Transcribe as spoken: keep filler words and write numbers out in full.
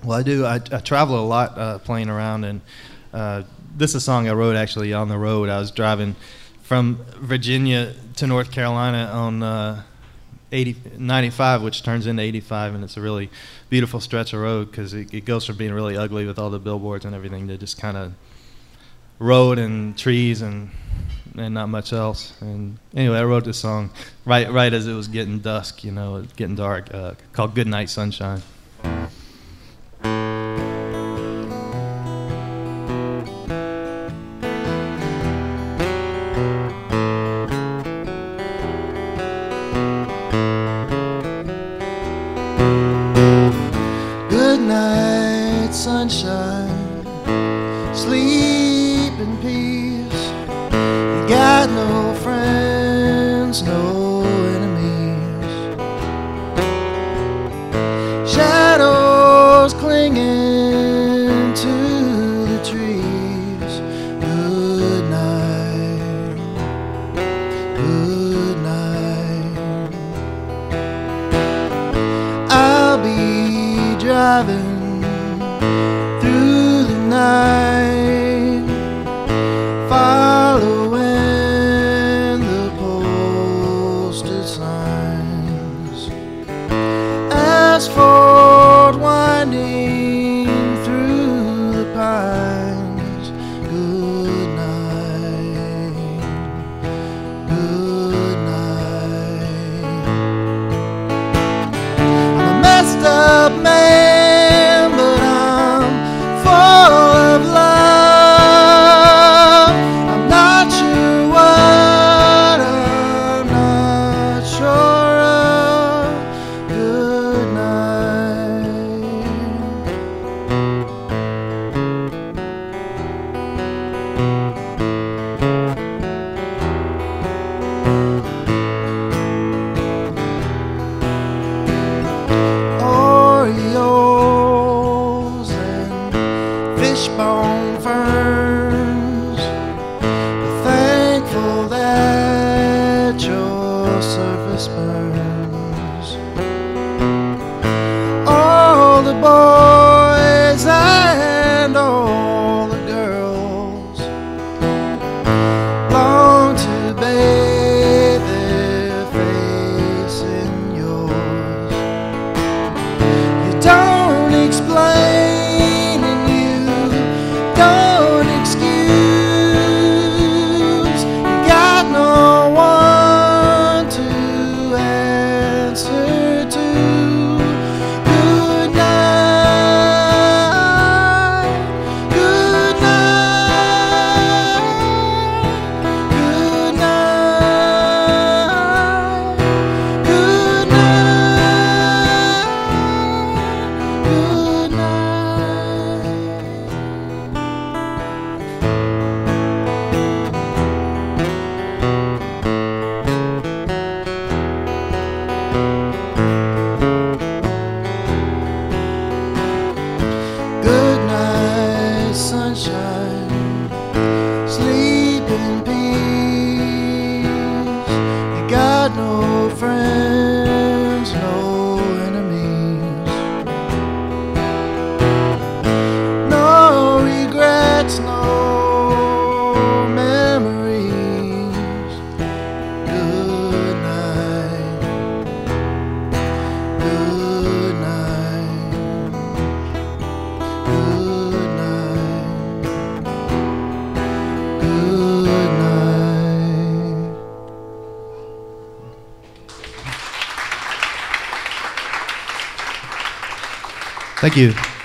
Well, I do. I, I travel a lot uh, playing around, and uh, this is a song I wrote actually on the road. I was driving from Virginia to North Carolina on uh, eighty, ninety-five, which turns into eighty-five, and it's a really beautiful stretch of road because it, it goes from being really ugly with all the billboards and everything to just kind of road and trees and and not much else. And anyway, I wrote this song right right as it was getting dusk, you know, getting dark, uh, called Good Night Sunshine. Good night, sunshine, sleep in peace. You got no friends, no enemies. Shadows clinging to the trees. Good night, good night. I'll be driving through the night, following the posted signs, asphalt winding through the pines. Good night, good night. I'm a messed up man, but I'm full of love. I'm not sure what I'm not sure of. Good night. Orioles and fishbone ferns, thankful that your surface burns. All the boys and all the girls long to bathe their face in yours. You don't explain and you don't excuse. You got no one to answer to. Good night, good night, good night, good night, good night. Good night, sunshine, sleep in peace. You got no friends, no enemies. No regrets, no memories. Good night, good night, good night, good night. Thank you.